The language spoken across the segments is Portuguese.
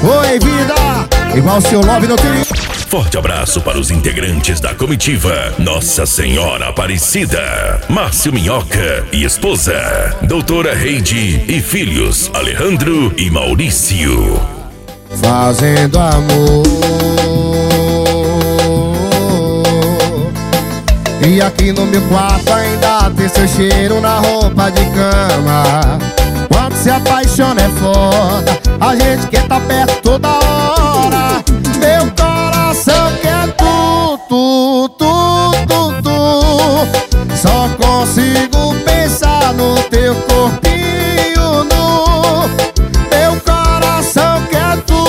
Oi, vida, igual seu love não tem. Forte abraço para os integrantes da comitiva Nossa Senhora Aparecida, Márcio Minhoca e esposa, doutora Heidi e filhos Alejandro e Maurício. Fazendo amor. E aqui no meu quarto ainda tem seu cheiro na roupa de cama. Quando se apaixona é foda, a gente quer tá perto toda hora. Meu coração quer tu. Só consigo pensar no teu corpinho nu. Meu coração quer tu.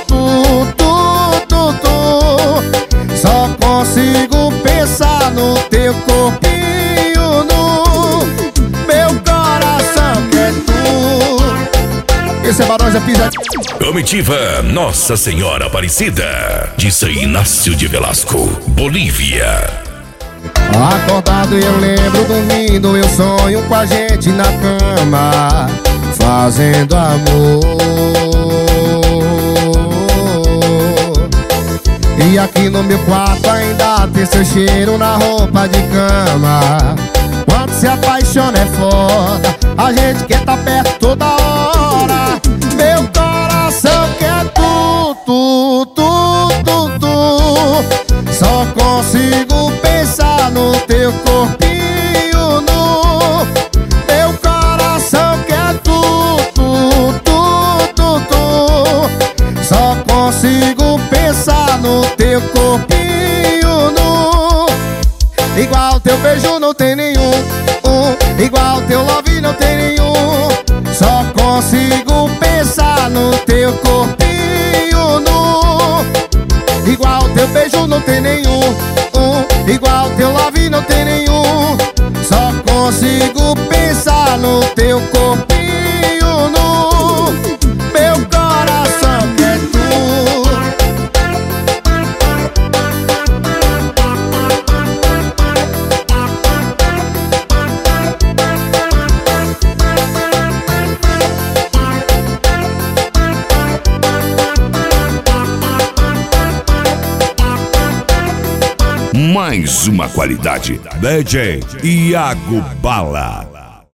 Só consigo pensar no teu corpinho nu. Meu coração quer tu. Esse é Barões da Pisa. Comitiva Nossa Senhora Aparecida, de São Inácio de Velasco, Bolívia. Acordado eu lembro, dormindo eu sonho com a gente na cama, fazendo amor. E aqui no meu quarto ainda tem seu cheiro na roupa de cama. Quando se apaixona é foda, a gente quer tá perto toda hora. Meu coração quer tu. Só consigo pensar no teu corpinho nu. Meu coração quer tu. Só consigo pensar no teu corpinho nu. Igual teu beijo não tem nenhum, igual teu love não tem nenhum. Só consigo pensar no teu corpinho nu. Igual teu beijo não tem nenhum, igual teu love não tem nenhum. Só consigo pensar no teu corpinho nu. Meu coração quer tu. Mais uma qualidade. DJ Iago Bala.